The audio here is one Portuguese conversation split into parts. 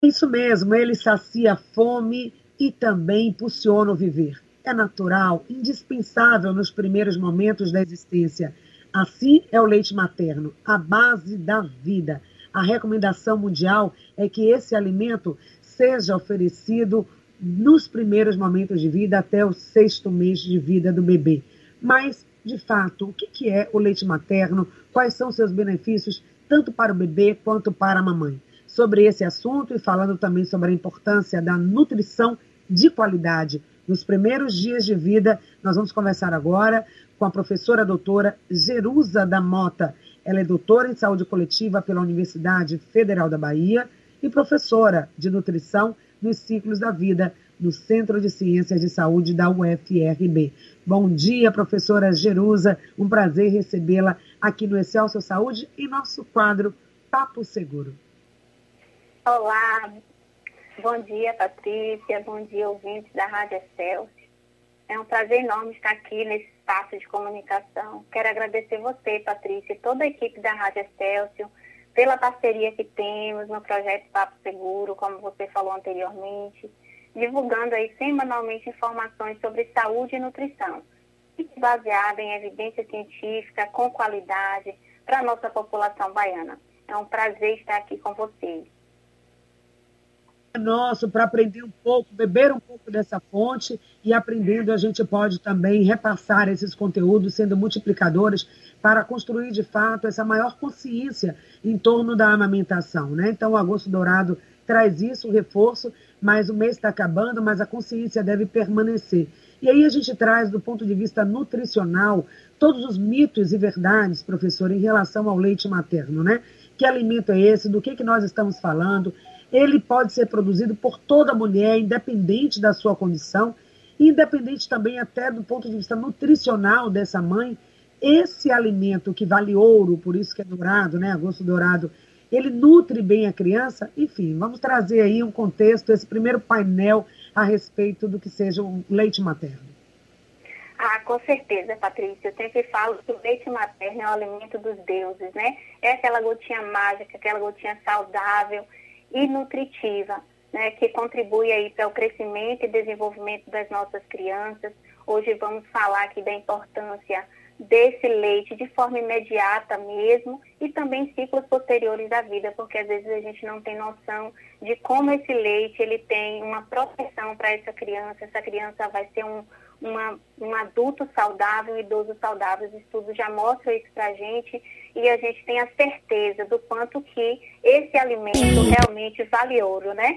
Isso mesmo, ele sacia a fome e também impulsiona o viver. É natural, indispensável nos primeiros momentos da existência. Assim é o leite materno, a base da vida. A recomendação mundial é que esse alimento seja oferecido nos primeiros momentos de vida até o sexto mês de vida do bebê. Mas, de fato, o que é o leite materno? Quais são seus benefícios, tanto para o bebê quanto para a mamãe? Sobre esse assunto e falando também sobre a importância da nutrição de qualidade nos primeiros dias de vida, nós vamos conversar agora com a professora doutora Jerusa da Mota. Ela é doutora em saúde coletiva pela Universidade Federal da Bahia e professora de nutrição nos ciclos da vida no Centro de Ciências de Saúde da UFRB. Bom dia, professora Jerusa. Um prazer recebê-la aqui no Excelsior Saúde em nosso quadro Papo Seguro. Olá, bom dia, Patrícia, bom dia, ouvintes da Rádio Excelsior. É um prazer enorme estar aqui nesse espaço de comunicação. Quero agradecer você, Patrícia, e toda a equipe da Rádio Excelsior pela parceria que temos no projeto Papo Seguro, como você falou anteriormente, divulgando aí semanalmente informações sobre saúde e nutrição, baseada em evidência científica, com qualidade, para a nossa população baiana. É um prazer estar aqui com vocês. Nosso, para aprender um pouco, beber um pouco dessa fonte e aprendendo a gente pode também repassar esses conteúdos, sendo multiplicadores para construir de fato essa maior consciência em torno da amamentação, né? Então o Agosto Dourado traz isso, o reforço, mas o mês está acabando, mas a consciência deve permanecer. E aí a gente traz do ponto de vista nutricional todos os mitos e verdades, professor, em relação ao leite materno, né? Que alimento é esse? Do que nós estamos falando? Ele pode ser produzido por toda mulher, independente da sua condição, independente também até do ponto de vista nutricional dessa mãe. Esse alimento que vale ouro, por isso que é dourado, né? Agosto dourado, ele nutre bem a criança. Enfim, vamos trazer aí um contexto, esse primeiro painel a respeito do que seja o leite materno. Com certeza, Patrícia. Eu sempre falo que o leite materno é o alimento dos deuses, né? É aquela gotinha mágica, aquela gotinha saudável e nutritiva, né, que contribui aí para o crescimento e desenvolvimento das nossas crianças. Hoje vamos falar aqui da importância desse leite de forma imediata mesmo e também em ciclos posteriores da vida, porque às vezes a gente não tem noção de como esse leite ele tem uma proteção para essa criança vai ser um adulto saudável, um idoso saudável. Os estudos já mostram isso para a gente e a gente tem a certeza do quanto que esse alimento realmente vale ouro, né?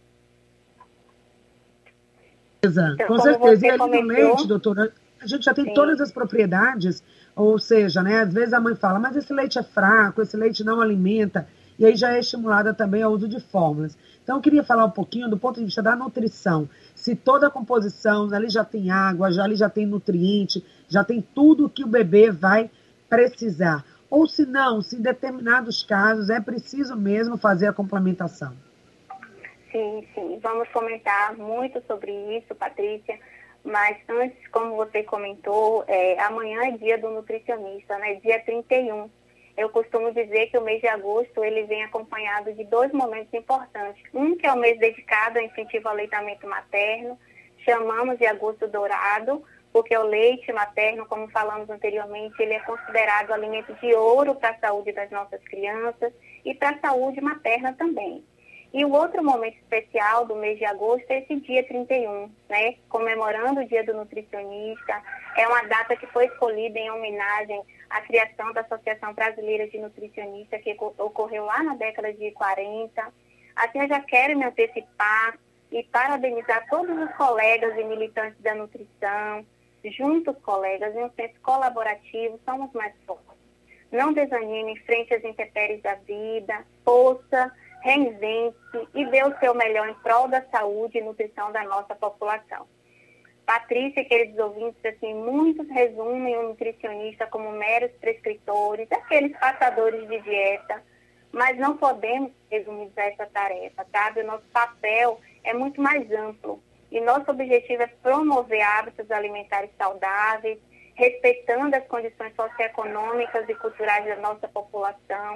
Então, com certeza. E aí no leite, doutora, a gente já tem todas as propriedades, ou seja, né, às vezes a mãe fala, mas esse leite é fraco, esse leite não alimenta, e aí já é estimulada também ao uso de fórmulas. Então, eu queria falar um pouquinho do ponto de vista da nutrição. Se toda a composição ali já tem água, ali já tem nutriente, já tem tudo que o bebê vai precisar. Ou se não, se em determinados casos é preciso mesmo fazer a complementação. Sim. Vamos comentar muito sobre isso, Patrícia. Mas antes, como você comentou, amanhã é dia do nutricionista, né? Dia 31. Eu costumo dizer que o mês de agosto ele vem acompanhado de 2 momentos importantes. Um que é o mês dedicado ao incentivo ao aleitamento materno, chamamos de Agosto Dourado, porque o leite materno, como falamos anteriormente, ele é considerado alimento de ouro para a saúde das nossas crianças e para a saúde materna também. E o outro momento especial do mês de agosto é esse dia 31, né? Comemorando o Dia do Nutricionista. É uma data que foi escolhida em homenagem à criação da Associação Brasileira de Nutricionistas, que ocorreu lá na década de 40. Assim, eu já quero me antecipar e parabenizar todos os colegas e militantes da nutrição. Juntos, colegas, em um senso colaborativo, somos mais fortes. Não desanime frente às intempéries da vida, força, reinvente e dê o seu melhor em prol da saúde e nutrição da nossa população. Patrícia, queridos ouvintes, assim, muitos resumem o nutricionista como meros prescritores, aqueles passadores de dieta, mas não podemos resumir essa tarefa, sabe? O nosso papel é muito mais amplo e nosso objetivo é promover hábitos alimentares saudáveis, respeitando as condições socioeconômicas e culturais da nossa população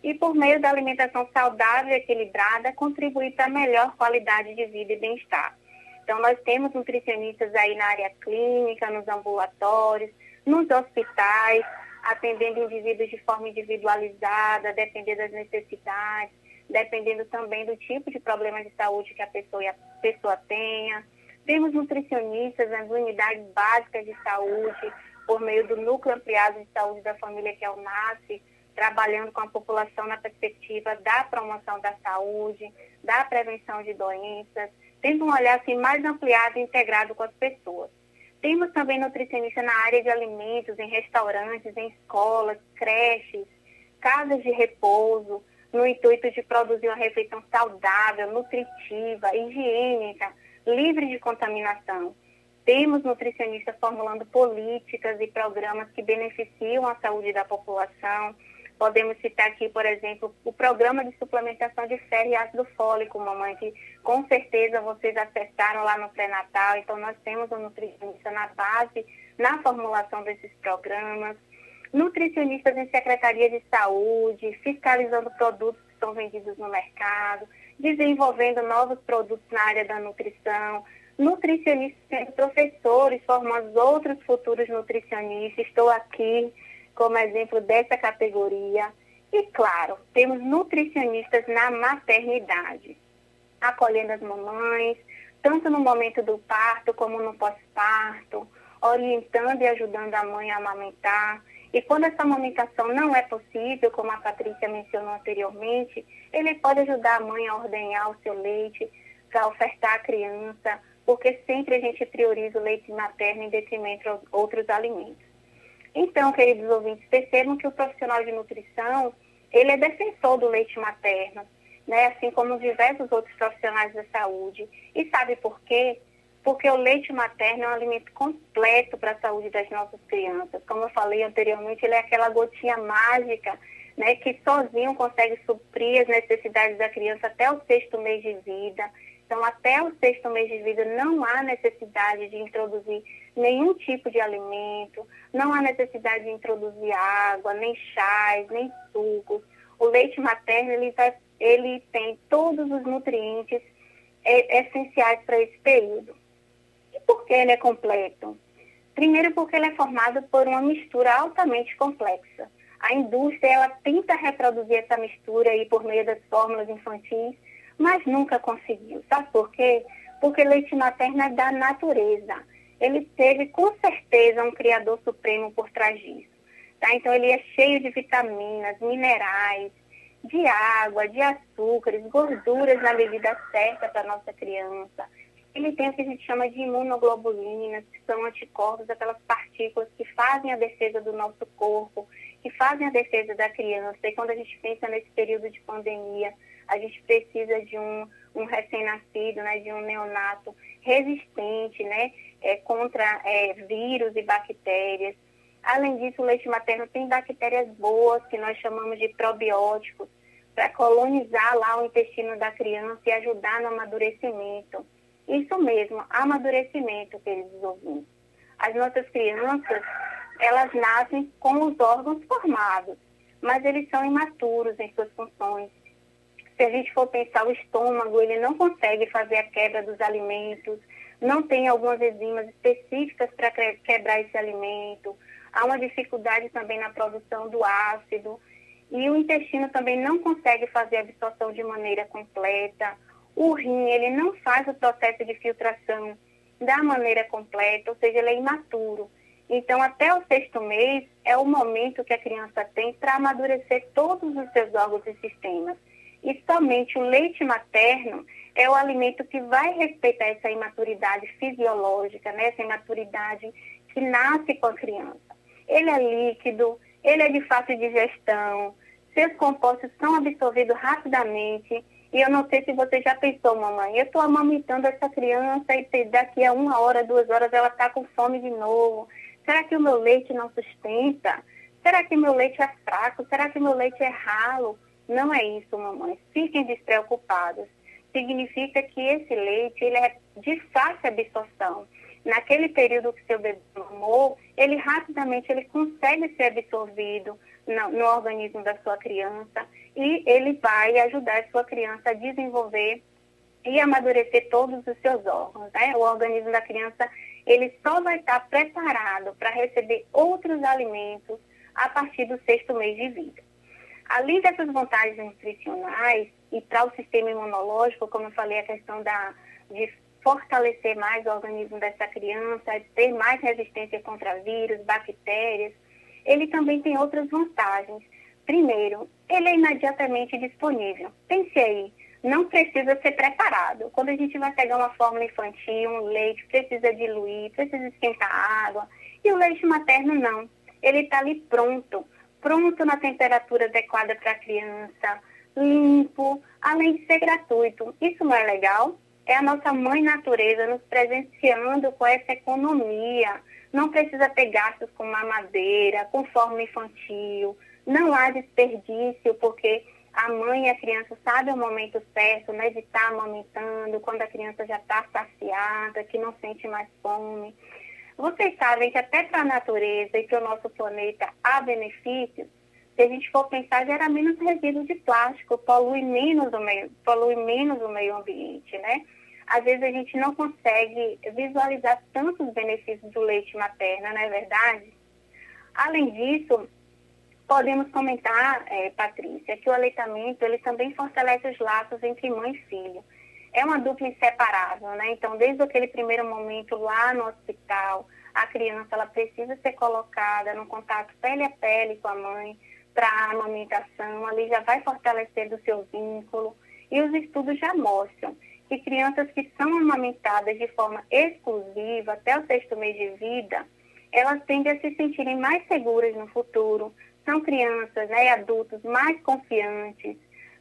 e por meio da alimentação saudável e equilibrada, contribuir para a melhor qualidade de vida e bem-estar. Então, nós temos nutricionistas aí na área clínica, nos ambulatórios, nos hospitais, atendendo indivíduos de forma individualizada, dependendo das necessidades, dependendo também do tipo de problema de saúde que a pessoa tenha. Temos nutricionistas nas unidades básicas de saúde, por meio do Núcleo Ampliado de Saúde da Família, que é o NASF, trabalhando com a população na perspectiva da promoção da saúde, da prevenção de doenças, tendo um olhar assim, mais ampliado e integrado com as pessoas. Temos também nutricionista na área de alimentos, em restaurantes, em escolas, creches, casas de repouso, no intuito de produzir uma refeição saudável, nutritiva, higiênica, livre de contaminação. Temos nutricionistas formulando políticas e programas que beneficiam a saúde da população. Podemos citar aqui, por exemplo, o programa de suplementação de ferro e ácido fólico, mamãe, que com certeza vocês acessaram lá no pré-natal. Então, nós temos um nutricionista na base, na formulação desses programas. Nutricionistas em secretaria de saúde, fiscalizando produtos que são vendidos no mercado, desenvolvendo novos produtos na área da nutrição. Nutricionistas sendo professores, formando outros futuros nutricionistas. Estou aqui como exemplo dessa categoria. E, claro, temos nutricionistas na maternidade, acolhendo as mamães, tanto no momento do parto como no pós-parto, orientando e ajudando a mãe a amamentar. E quando essa amamentação não é possível, como a Patrícia mencionou anteriormente, ele pode ajudar a mãe a ordenhar o seu leite para ofertar à criança, porque sempre a gente prioriza o leite materno em detrimento de outros alimentos. Então, queridos ouvintes, percebam que o profissional de nutrição, ele é defensor do leite materno, né? Assim como diversos outros profissionais da saúde. E sabe por quê? Porque o leite materno é um alimento completo para a saúde das nossas crianças. Como eu falei anteriormente, ele é aquela gotinha mágica, né, que sozinho consegue suprir as necessidades da criança até o 6º mês de vida. Então, até o 6º mês de vida não há necessidade de introduzir nenhum tipo de alimento, não há necessidade de introduzir água, nem chás, nem sucos. O leite materno, ele tem todos os nutrientes essenciais para esse período. E por que ele é completo? Primeiro, porque ele é formado por uma mistura altamente complexa. A indústria, ela tenta reproduzir essa mistura aí por meio das fórmulas infantis, mas nunca conseguiu. Sabe por quê? Porque leite materno é da natureza. Ele teve, com certeza, um Criador Supremo por trás disso. Tá? Então, ele é cheio de vitaminas, minerais, de água, de açúcares, gorduras na medida certa para a nossa criança. Ele tem o que a gente chama de imunoglobulinas, que são anticorpos, aquelas partículas que fazem a defesa do nosso corpo, que fazem a defesa da criança. E quando a gente pensa nesse período de pandemia, a gente precisa de um recém-nascido, né, de um neonato resistente, né, contra vírus e bactérias. Além disso, o leite materno tem bactérias boas, que nós chamamos de probióticos, para colonizar lá o intestino da criança e ajudar no amadurecimento. Isso mesmo, amadurecimento, queridos ouvintes. As nossas crianças, elas nascem com os órgãos formados, mas eles são imaturos em suas funções. Se a gente for pensar, o estômago, ele não consegue fazer a quebra dos alimentos, não tem algumas enzimas específicas para quebrar esse alimento, há uma dificuldade também na produção do ácido, e o intestino também não consegue fazer a absorção de maneira completa. O rim, ele não faz o processo de filtração da maneira completa, ou seja, ele é imaturo. Então, até o 6º mês é o momento que a criança tem para amadurecer todos os seus órgãos e sistemas. E somente o leite materno é o alimento que vai respeitar essa imaturidade fisiológica, né? Essa imaturidade que nasce com a criança. Ele é líquido, ele é de fácil digestão, seus compostos são absorvidos rapidamente. E eu não sei se você já pensou, mamãe, eu estou amamentando essa criança e daqui a 1 hora, 2 horas ela está com fome de novo. Será que o meu leite não sustenta? Será que o meu leite é fraco? Será que o meu leite é ralo? Não é isso, mamãe. Fiquem despreocupados. Significa que esse leite, ele é de fácil absorção. Naquele período que seu bebê mamou, ele rapidamente consegue ser absorvido no organismo da sua criança e ele vai ajudar a sua criança a desenvolver e amadurecer todos os seus órgãos, né? O organismo da criança, ele só vai estar preparado para receber outros alimentos a partir do 6º mês de vida. Além dessas vantagens nutricionais e para o sistema imunológico, como eu falei, a questão de fortalecer mais o organismo dessa criança, de ter mais resistência contra vírus, bactérias, ele também tem outras vantagens. Primeiro, ele é imediatamente disponível. Pense aí, não precisa ser preparado. Quando a gente vai pegar uma fórmula infantil, um leite, precisa diluir, precisa esquentar água. E o leite materno não. Ele está ali pronto na temperatura adequada para a criança, limpo, além de ser gratuito. Isso não é legal? É a nossa mãe natureza nos presenteando com essa economia. Não precisa ter gastos com mamadeira, com fórmula infantil. Não há desperdício, porque a mãe e a criança sabem o momento certo, né, de estar amamentando, quando a criança já está saciada, que não sente mais fome. Vocês sabem que até para a natureza e para o nosso planeta há benefícios. Se a gente for pensar, gera menos resíduos de plástico, polui menos o meio ambiente, né? Às vezes a gente não consegue visualizar tantos benefícios do leite materno, não é verdade? Além disso, podemos comentar, Patrícia, que o aleitamento ele também fortalece os laços entre mãe e filho. É uma dupla inseparável, né? Então, desde aquele primeiro momento lá no hospital, a criança ela precisa ser colocada no contato pele a pele com a mãe para a amamentação, ali já vai fortalecer do seu vínculo. E os estudos já mostram que crianças que são amamentadas de forma exclusiva até o 6º mês de vida, elas tendem a se sentirem mais seguras no futuro. São crianças, né, adultos mais confiantes.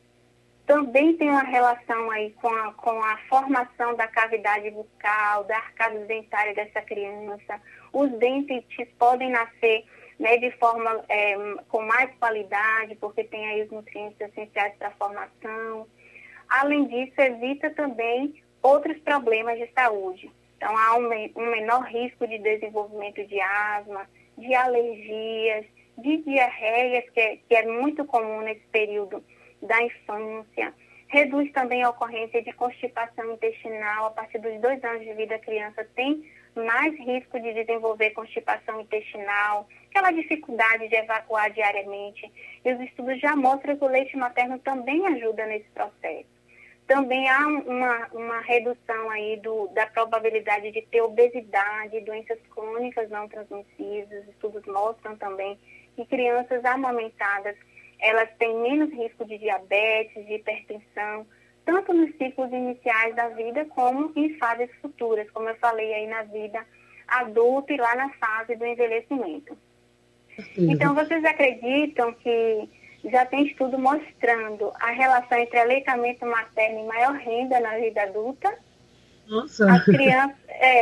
Também tem uma relação aí com a formação da cavidade bucal, da arcada dentária dessa criança. Os dentes podem nascer, né, de forma com mais qualidade, porque tem aí os nutrientes essenciais para a formação. Além disso, evita também outros problemas de saúde. Então, há um menor risco de desenvolvimento de asma, de alergias, de diarreias, que é muito comum nesse período da infância. Reduz também a ocorrência de constipação intestinal. A partir dos 2 anos de vida, a criança tem mais risco de desenvolver constipação intestinal, aquela dificuldade de evacuar diariamente. E os estudos já mostram que o leite materno também ajuda nesse processo. Também há uma redução aí da probabilidade de ter obesidade, doenças crônicas não transmissíveis. Os estudos mostram também que crianças amamentadas elas têm menos risco de diabetes, de hipertensão, tanto nos ciclos iniciais da vida como em fases futuras, como eu falei aí na vida adulta e lá na fase do envelhecimento. Então, vocês acreditam que já tem estudo mostrando a relação entre aleitamento materno e maior renda na vida adulta? Nossa! As crianças,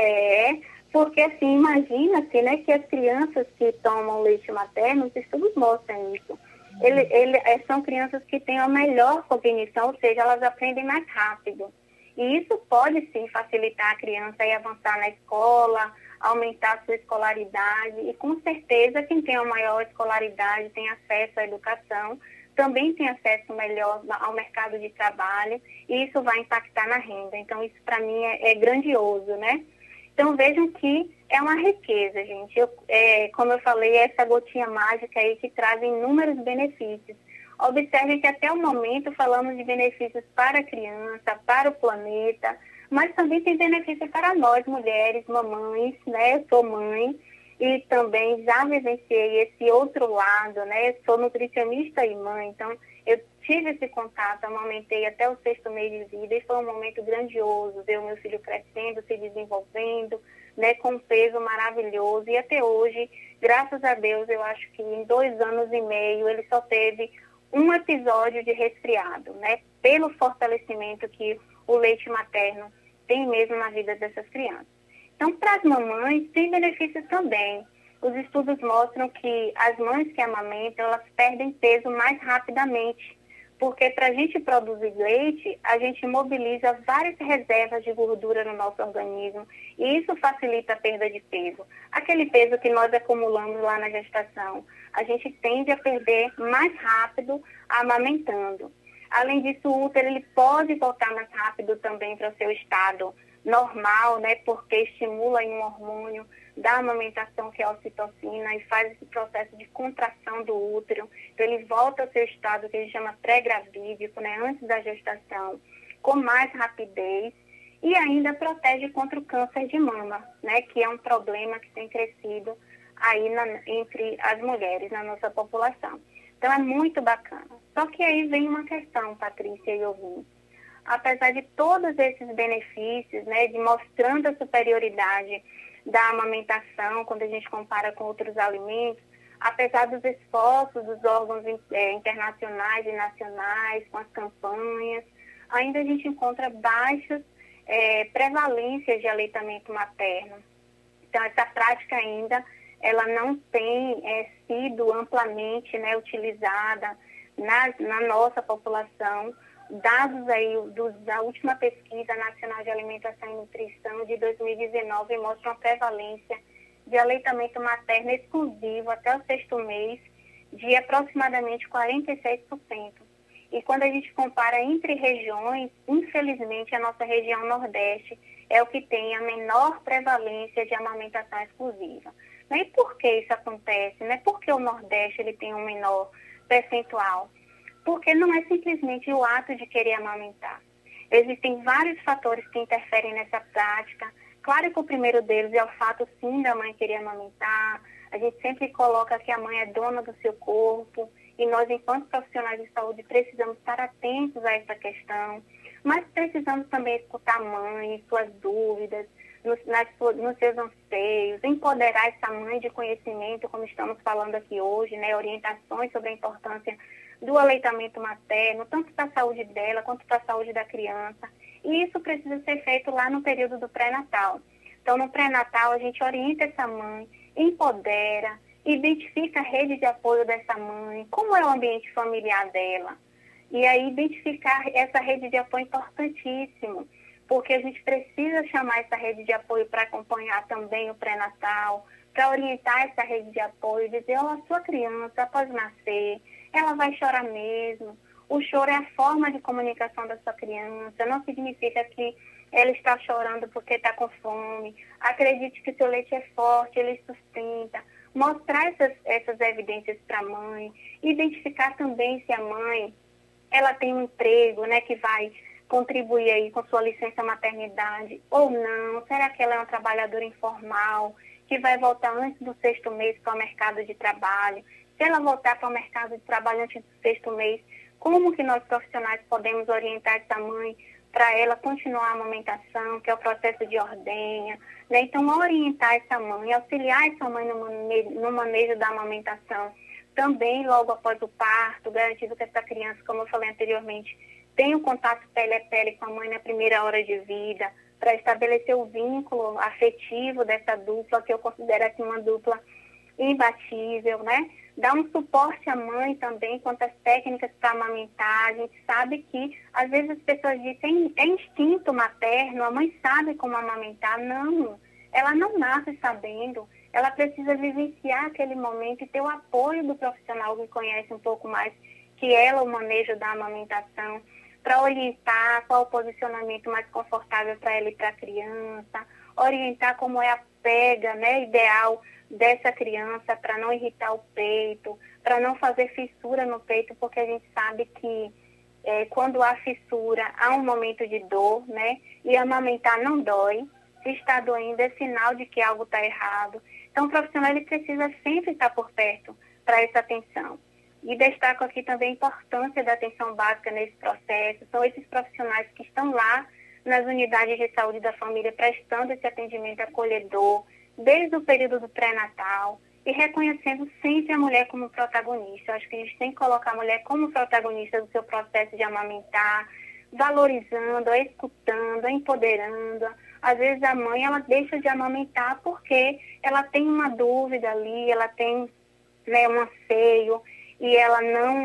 porque assim, imagina-se, né, que as crianças que tomam leite materno, os estudos mostram isso. São crianças que têm a melhor cognição, ou seja, elas aprendem mais rápido. E isso pode, sim, facilitar a criança a avançar na escola, aumentar a sua escolaridade. E, com certeza, quem tem a maior escolaridade tem acesso à educação, também tem acesso melhor ao mercado de trabalho, e isso vai impactar na renda. Então, isso, para mim, é grandioso, né? Então, vejam que é uma riqueza, gente. Como eu falei, essa gotinha mágica aí que traz inúmeros benefícios. Observe que até o momento falamos de benefícios para a criança, para o planeta, mas também tem benefício para nós, mulheres, mamães, né? Eu sou mãe e também já vivenciei esse outro lado, né? Eu sou nutricionista e mãe, então eu tive esse contato, amamentei até o 6º mês de vida e foi um momento grandioso, ver o meu filho crescendo, se desenvolvendo, né, com um peso maravilhoso. E até hoje, graças a Deus, eu acho que em 2 anos e meio ele só teve um episódio de resfriado, né, pelo fortalecimento que o leite materno tem mesmo na vida dessas crianças. Então, para as mamães, tem benefícios também. Os estudos mostram que as mães que amamentam, elas perdem peso mais rapidamente, porque para a gente produzir leite, a gente mobiliza várias reservas de gordura no nosso organismo e isso facilita a perda de peso. Aquele peso que nós acumulamos lá na gestação, a gente tende a perder mais rápido amamentando. Além disso, o útero ele pode voltar mais rápido também para o seu estado normal, né, porque estimula aí um hormônio da amamentação, que é a ocitocina, e faz esse processo de contração do útero. Então, ele volta ao seu estado que a gente chama pré-gravídico, né, antes da gestação, com mais rapidez, e ainda protege contra o câncer de mama, né, que é um problema que tem crescido aí entre as mulheres na nossa população. Então, é muito bacana. Só que aí vem uma questão, Patrícia e ouvintes. Apesar de todos esses benefícios, né, de mostrando a superioridade da amamentação, quando a gente compara com outros alimentos, apesar dos esforços dos órgãos internacionais e nacionais, com as campanhas, ainda a gente encontra baixas prevalências de aleitamento materno. Então, essa prática ainda, ela não tem sido amplamente, né, utilizada na nossa população. Dados aí da última pesquisa nacional de alimentação e nutrição de 2019 mostram a prevalência de aleitamento materno exclusivo até o 6º mês de aproximadamente 46%. E quando a gente compara entre regiões, infelizmente a nossa região Nordeste é o que tem a menor prevalência de amamentação exclusiva. E por que isso acontece? Né? Por que o Nordeste ele tem um menor percentual? Porque não é simplesmente o ato de querer amamentar. Existem vários fatores que interferem nessa prática. Claro que o primeiro deles é o fato, sim, da mãe querer amamentar. A gente sempre coloca que a mãe é dona do seu corpo e nós, enquanto profissionais de saúde, precisamos estar atentos a essa questão. Mas precisamos também escutar a mãe, suas dúvidas, nos seus anseios, empoderar essa mãe de conhecimento, como estamos falando aqui hoje, né? Orientações sobre a importância do aleitamento materno, tanto para a saúde dela quanto para a saúde da criança. E isso precisa ser feito lá no período do pré-natal. Então, no pré-natal, a gente orienta essa mãe, empodera, identifica a rede de apoio dessa mãe, como é o ambiente familiar dela. E aí, identificar essa rede de apoio é importantíssimo, porque a gente precisa chamar essa rede de apoio para acompanhar também o pré-natal, para orientar essa rede de apoio, dizer, a sua criança, após nascer, ela vai chorar mesmo. O choro é a forma de comunicação da sua criança, não significa que ela está chorando porque está com fome. Acredite que seu leite é forte, ele sustenta. Mostrar essas evidências para a mãe, identificar também se a mãe ela tem um emprego, né, que vai contribuir aí com sua licença maternidade ou não. Será que ela é uma trabalhadora informal que vai voltar antes do 6º mês para o mercado de trabalho? Se ela voltar para o mercado de trabalho antes do 6º mês, como que nós profissionais podemos orientar essa mãe para ela continuar a amamentação, que é o processo de ordenha, né? Então, orientar essa mãe, auxiliar essa mãe no manejo da amamentação, também logo após o parto, garantindo que essa criança, como eu falei anteriormente, tenha um contato pele a pele com a mãe na primeira hora de vida, para estabelecer o vínculo afetivo dessa dupla, que eu considero aqui uma dupla imbatível, né? Dar um suporte à mãe também quanto às técnicas para amamentar. A gente sabe que, às vezes, as pessoas dizem, é instinto materno, a mãe sabe como amamentar. Não, ela não nasce sabendo. Ela precisa vivenciar aquele momento e ter o apoio do profissional que conhece um pouco mais que ela, o manejo da amamentação, para orientar qual o posicionamento mais confortável para ela e para a criança, orientar como é a pega, né, ideal dessa criança para não irritar o peito, para não fazer fissura no peito, porque a gente sabe que quando há fissura, há um momento de dor, né? E amamentar não dói. Se está doendo, é sinal de que algo está errado. Então, o profissional ele precisa sempre estar por perto para essa atenção. E destaco aqui também a importância da atenção básica nesse processo. São esses profissionais que estão lá nas unidades de saúde da família prestando esse atendimento acolhedor, desde o período do pré-natal, e reconhecendo sempre a mulher como protagonista. Eu acho que a gente tem que colocar a mulher como protagonista do seu processo de amamentar, valorizando, escutando, empoderando. Às vezes a mãe ela deixa de amamentar porque ela tem uma dúvida ali, ela tem, né, um anseio, e ela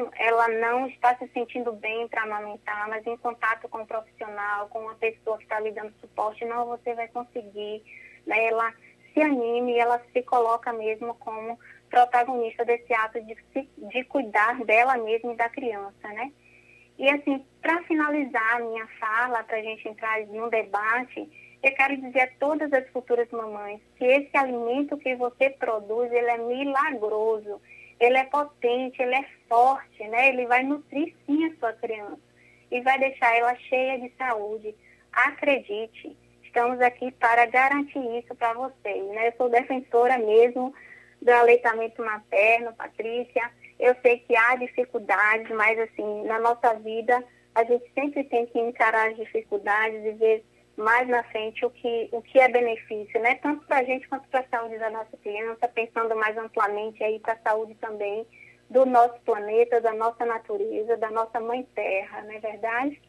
não está se sentindo bem para amamentar, mas em contato com o profissional, com uma pessoa que está lhe dando suporte, não, você vai conseguir. Né? Ela se anime, ela se coloca mesmo como protagonista desse ato de cuidar dela mesma e da criança, né? E assim, para finalizar a minha fala, para a gente entrar num debate, eu quero dizer a todas as futuras mamães que esse alimento que você produz, ele é milagroso, ele é potente, ele é forte, né? Ele vai nutrir sim a sua criança e vai deixar ela cheia de saúde. Acredite, estamos aqui para garantir isso para vocês, né? Eu sou defensora mesmo do aleitamento materno, Patrícia. Eu sei que há dificuldades, mas assim, na nossa vida, a gente sempre tem que encarar as dificuldades e ver mais na frente o que é benefício, né? Tanto para a gente quanto para a saúde da nossa criança, pensando mais amplamente aí para a saúde também do nosso planeta, da nossa natureza, da nossa mãe terra, não é verdade?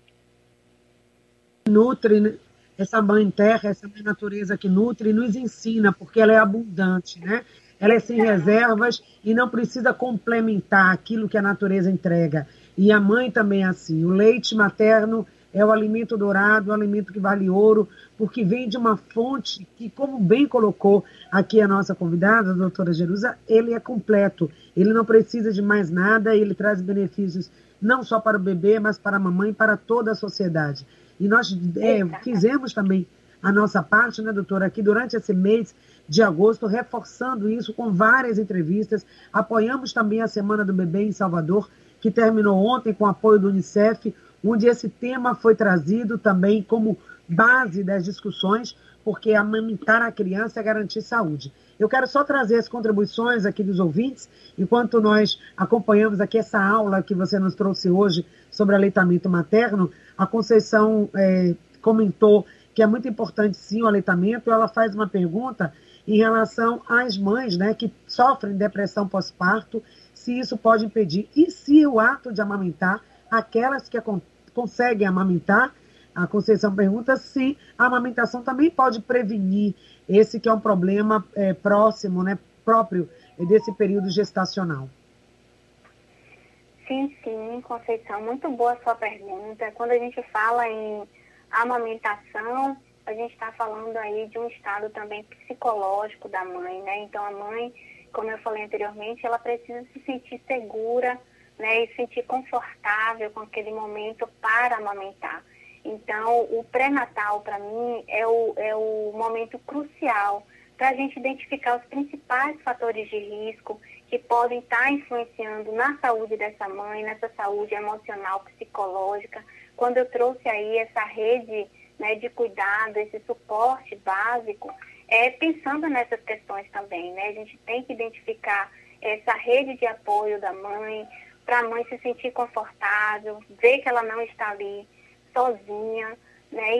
Nutre, né? Essa mãe terra, essa mãe natureza que nutre, nos ensina, porque ela é abundante, né? Ela é sem reservas e não precisa complementar aquilo que a natureza entrega. E a mãe também é assim. O leite materno é o alimento dourado, o alimento que vale ouro, porque vem de uma fonte que, como bem colocou aqui a nossa convidada, a doutora Jerusa, ele é completo. Ele não precisa de mais nada, ele traz benefícios não só para o bebê, mas para a mamãe e para toda a sociedade. E nós fizemos também a nossa parte, né, doutora, aqui durante esse mês de agosto, reforçando isso com várias entrevistas. Apoiamos também a Semana do Bebê em Salvador, que terminou ontem com o apoio do Unicef, onde esse tema foi trazido também como base das discussões, porque amamentar a criança é garantir saúde. Eu quero só trazer as contribuições aqui dos ouvintes, enquanto nós acompanhamos aqui essa aula que você nos trouxe hoje sobre aleitamento materno. A Conceição comentou que é muito importante sim o aleitamento. Ela faz uma pergunta em relação às mães, né, que sofrem depressão pós-parto, se isso pode impedir. E se o ato de amamentar, aquelas que conseguem amamentar, a Conceição pergunta se a amamentação também pode prevenir esse que é um problema próximo, né, próprio desse período gestacional. Sim, Conceição, muito boa a sua pergunta. Quando a gente fala em amamentação, a gente está falando aí de um estado também psicológico da mãe, né? Então, a mãe, como eu falei anteriormente, ela precisa se sentir segura, né? E se sentir confortável com aquele momento para amamentar. Então, o pré-natal, para mim, é o momento crucial para a gente identificar os principais fatores de risco que podem estar influenciando na saúde dessa mãe, nessa saúde emocional, psicológica. Quando eu trouxe aí essa rede, né, de cuidado, esse suporte básico, pensando nessas questões também, né? A gente tem que identificar essa rede de apoio da mãe, para a mãe se sentir confortável, ver que ela não está ali sozinha, né?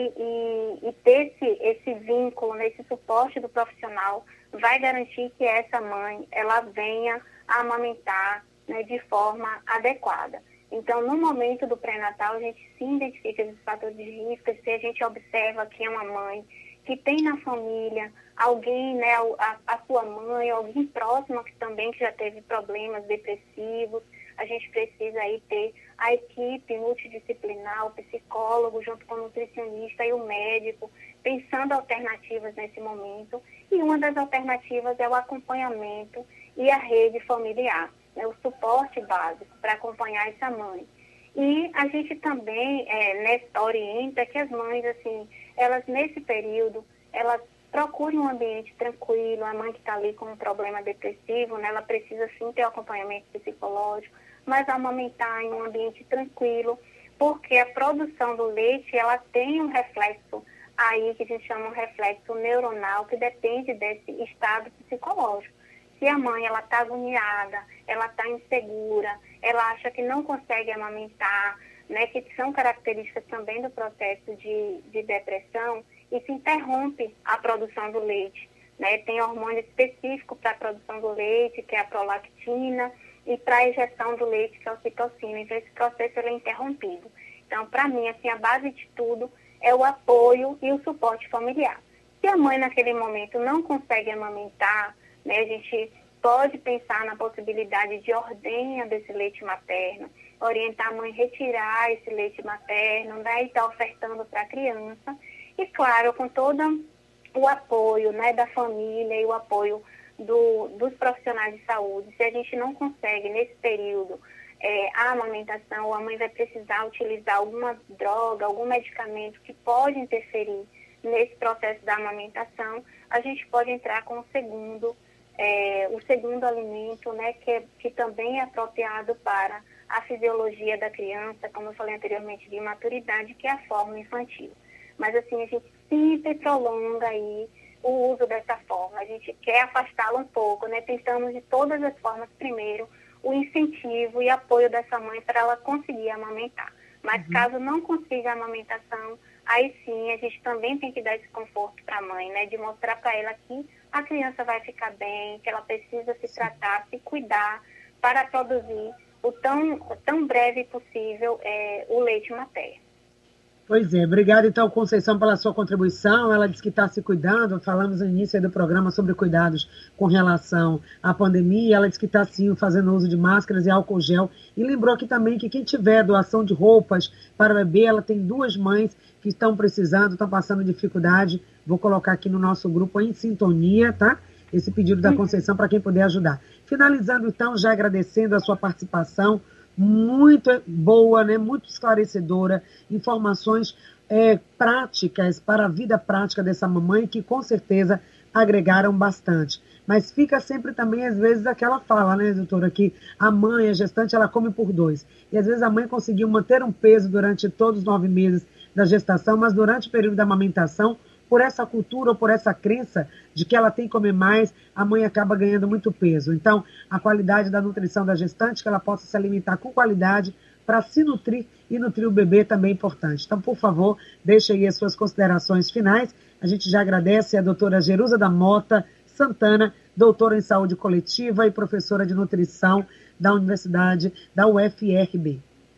E ter esse vínculo, né, esse suporte do profissional vai garantir que essa mãe ela venha a amamentar, né, de forma adequada. Então, no momento do pré-natal, a gente sim identifica esses fatores de risco. Se a gente observa que é uma mãe que tem na família alguém, né, a sua mãe, alguém próximo que também já teve problemas depressivos, a gente precisa aí ter a equipe multidisciplinar, o psicólogo junto com o nutricionista e o médico, pensando alternativas nesse momento. E uma das alternativas é o acompanhamento e a rede familiar, né, o suporte básico para acompanhar essa mãe. E a gente também orienta que as mães, assim, elas nesse período, elas procurem um ambiente tranquilo. A mãe que está ali com um problema depressivo, né, ela precisa sim ter um acompanhamento psicológico, mas amamentar em um ambiente tranquilo, porque a produção do leite, ela tem um reflexo aí que a gente chama um reflexo neuronal, que depende desse estado psicológico. Se a mãe ela está agoniada, ela está insegura, ela acha que não consegue amamentar, né, que são características também do processo de depressão, e se interrompe a produção do leite, né? Tem hormônio específico para a produção do leite, que é a prolactina, e para a ejeção do leite, que é a ocitocina. Então, esse processo ele é interrompido. Então, para mim, assim, a base de tudo é o apoio e o suporte familiar. Se a mãe, naquele momento, não consegue amamentar, né, a gente pode pensar na possibilidade de ordenha desse leite materno, orientar a mãe a retirar esse leite materno, né, e estar ofertando para a criança. E, claro, com todo o apoio, né, da família e o apoio dos profissionais de saúde. Se a gente não consegue, nesse período, a amamentação, a mãe vai precisar utilizar alguma droga, algum medicamento que pode interferir nesse processo da amamentação, a gente pode entrar com o segundo alimento, né, que também é apropriado para a fisiologia da criança, como eu falei anteriormente, de maturidade, que é a fórmula infantil. Mas assim, a gente sempre prolonga aí o uso dessa fórmula. A gente quer afastá-la um pouco, né? Tentamos de todas as formas, primeiro, o incentivo e apoio dessa mãe para ela conseguir amamentar. Mas caso não consiga a amamentação, aí sim a gente também tem que dar esse conforto para a mãe, né? De mostrar para ela que a criança vai ficar bem, que ela precisa se tratar, se cuidar para produzir o tão breve possível o leite materno. Pois é, obrigada então, Conceição, pela sua contribuição. Ela disse que está se cuidando, falamos no início do programa sobre cuidados com relação à pandemia. Ela disse que está sim fazendo uso de máscaras e álcool gel. E lembrou aqui também que quem tiver doação de roupas para o bebê, ela tem 2 mães que estão precisando, estão passando dificuldade. Vou colocar aqui no nosso grupo em sintonia, tá? Esse pedido da Conceição para quem puder ajudar. Finalizando então, já agradecendo a sua participação, muito boa, né? Muito esclarecedora, informações práticas para a vida prática dessa mamãe que com certeza agregaram bastante. Mas fica sempre também, às vezes, aquela fala, né, doutora, que a mãe, a gestante, ela come por 2. E às vezes a mãe conseguiu manter um peso durante todos os 9 meses da gestação, mas durante o período da amamentação, por essa cultura ou por essa crença de que ela tem que comer mais, a mãe acaba ganhando muito peso. Então, a qualidade da nutrição da gestante, que ela possa se alimentar com qualidade para se nutrir e nutrir o bebê também é importante. Então, por favor, deixe aí as suas considerações finais. A gente já agradece a doutora Jerusa da Mota Santana, doutora em saúde coletiva e professora de nutrição da Universidade da UFRB.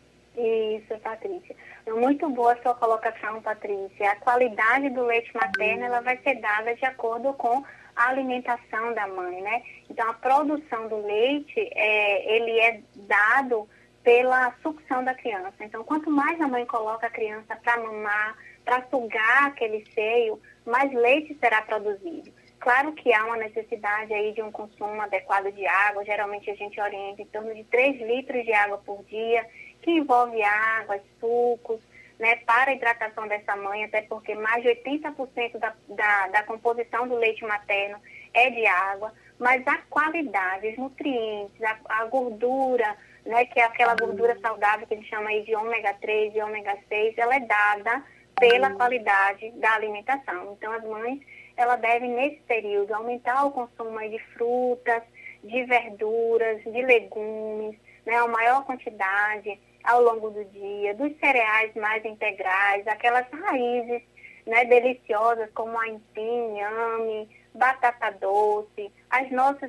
Isso, Patrícia. Muito boa a sua colocação, Patrícia. A qualidade do leite materno ela vai ser dada de acordo com a alimentação da mãe, né? Então, a produção do leite, ele é dado pela sucção da criança. Então, quanto mais a mãe coloca a criança para mamar, para sugar aquele seio, mais leite será produzido. Claro que há uma necessidade aí de um consumo adequado de água. Geralmente a gente orienta em torno de 3 litros de água por dia, que envolve água, sucos, né, para a hidratação dessa mãe, até porque mais de 80% da composição do leite materno é de água, mas a qualidade, os nutrientes, a gordura, né, que é aquela gordura saudável que a gente chama aí de ômega 3 e ômega 6, ela é dada pela qualidade da alimentação. Então, as mães, ela deve, nesse período, aumentar o consumo aí de frutas, de verduras, de legumes, né, a maior quantidade ao longo do dia, dos cereais mais integrais, aquelas raízes, né, deliciosas como a aipim, inhame, batata doce, as nossas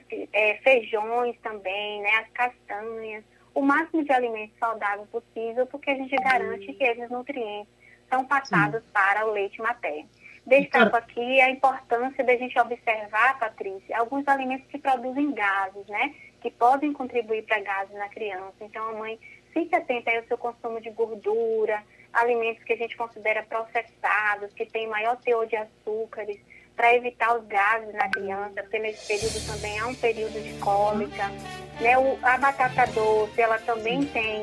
feijões também, né, as castanhas, o máximo de alimentos saudáveis possível, porque a gente garante que esses nutrientes são passados para o leite materno. Destaco aqui a importância da gente observar, Patrícia, alguns alimentos que produzem gases, né, que podem contribuir para gases na criança. Então, a mãe fique atenta aí ao seu consumo de gordura, alimentos que a gente considera processados, que têm maior teor de açúcares, para evitar os gases na criança, porque nesse período também há um período de cólica. Né? A batata doce, ela também tem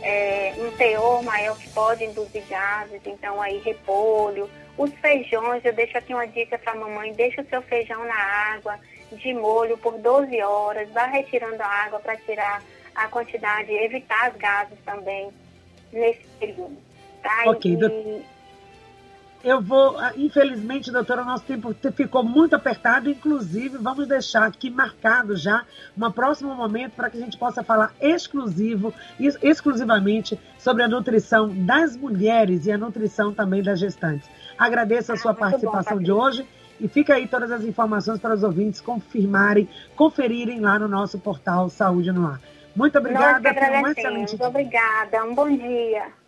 um teor maior que pode induzir gases, então aí repolho. Os feijões, eu deixo aqui uma dica para a mamãe, deixa o seu feijão na água, de molho por 12 horas, vá retirando a água para tirar a quantidade, evitar os gases também nesse período. Tá? Ok, eu vou, infelizmente, doutora, nosso tempo ficou muito apertado, inclusive vamos deixar aqui marcado já um próximo momento para que a gente possa falar exclusivamente sobre a nutrição das mulheres e a nutrição também das gestantes. Agradeço a sua participação de hoje e fica aí todas as informações para os ouvintes conferirem lá no nosso portal Saúde no Ar. Muito obrigada. Nós que agradecemos. Obrigada. Um bom dia.